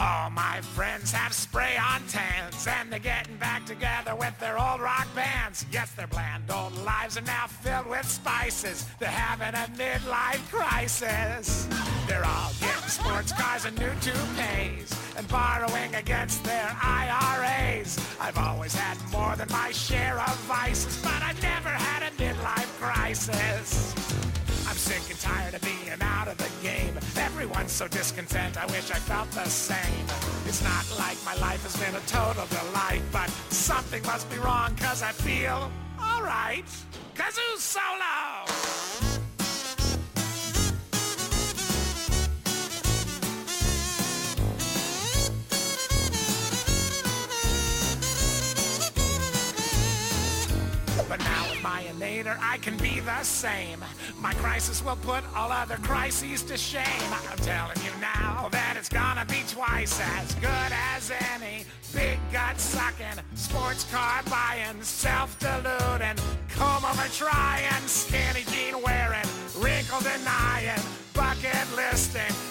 All my friends have spray-on tans, and they're getting back together with their old rock bands. Yes, their bland old lives are now filled with spices. They're having a midlife crisis. They're all getting sports cars and new toupees, and borrowing against their IRAs. I've always had more than my share of vices, but I've never had a midlife crisis. I'm sick and tired of being out of the game. Everyone's so discontent, I wish I felt the same. It's not like my life has been a total delight, but something must be wrong, cause I feel alright. Kazoo solo! But now with my innator, I can be the same. My crisis will put all other crises to shame. I'm telling you now that it's gonna be twice as good as any big gut sucking, sports car buying, self-deluding, comb over trying, skinny jean wearing, wrinkle denying, bucket listing,